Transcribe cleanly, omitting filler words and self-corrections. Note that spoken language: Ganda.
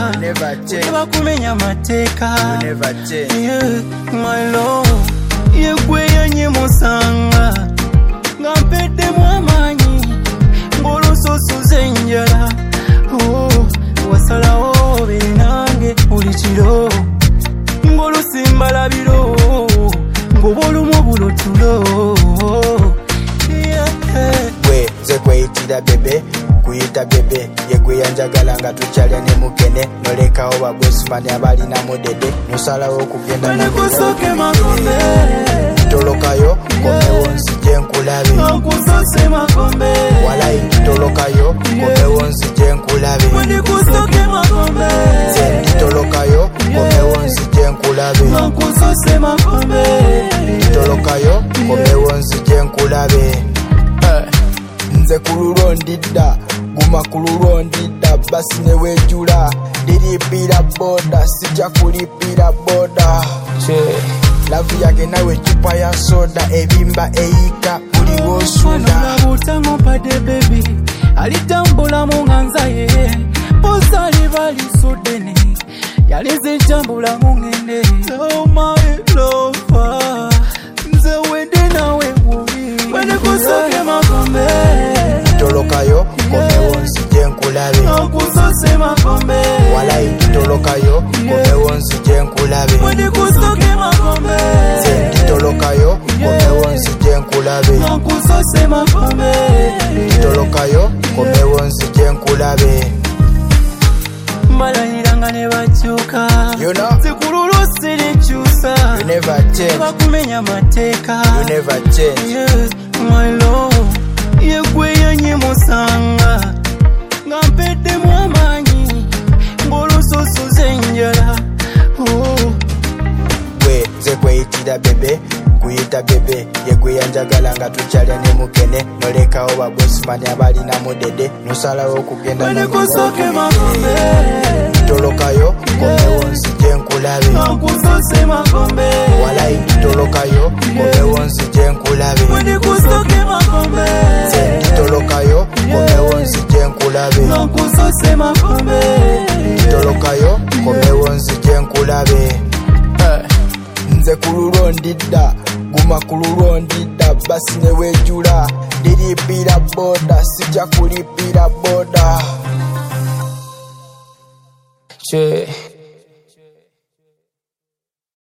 Never kumenya mateka. Yeah, my love. Yegwe yanye musanga. Ngampede mwamanyi. Ngolo soso zenjala. Wasala obe nange ulichiro. Ngolo simbala biro. Ngobolo mobulo tulo. Zekwe itira bebe, kuyita bebe. Yegwe yanjagala nga tuchalya ne mukene. Noleka oba bwesumani abali na mudede. Nusala okugenda na kusoke makombe. Tolokayo, komewo nsije nkulabe. Kusose makombe. Walai tolokayo, komewo nsije nkulabe. Kusoke makombe. Zendi tolokayo, komewo nsije nkulabe. Kusose makombe. Tolokayo, komewo nsije nkulabe. Nze kululwo ndidda, guma kululwo ndidda, basi ne wejula. Diripira boda, sija kulipira boda. Lavu yake nawe chupa ya soda, ebimba eika, uliwo suda. Mwana butango pade baby, alitambula munganza ye. Posali bali sudene, yalize jambula mungende. Oh my lover, nze wende nawe wuli. Wende kusoke makombe. Tolokayo, komewo nsije nkulabe. Kusose makombe. Walai tolokayo, komewo nsije nkulabe. Wende kusoke makombe. Zendi tolokayo, komewo nsije nkulabe. Kusose makombe. Tolokayo, komewo nsije nkulabe. Mbalanyiranga ne bakyuka. You know, Zikululu sirikyusa. you never change. Bakumenya mateka. You never change. Yeah, my love. Yegwe yanye musanga. Ngampede mwamanyi. Ngolo soso zenjala. Zekwe itira bebe, kuyita bebe. Yegwe yanjagala nga tuchalya ne mukene. Noleka oba bwesumani abali na mudede. Nusala okugenda na kusoke makombe. Tolokayo, komewo nsije nkulabe. Kusose makombe. Walai tolokayo, komewo nsije nkulabe. Kusoke makombe. Zendi tolokayo, komewo nsije nkulabe. Kusose makombe. Tolokayo, komewo nsije nkulabe. Nze kululwo ndidda, guma kululwo ndidda, basi ne wejula. Diripira boda, sija kulipira boda.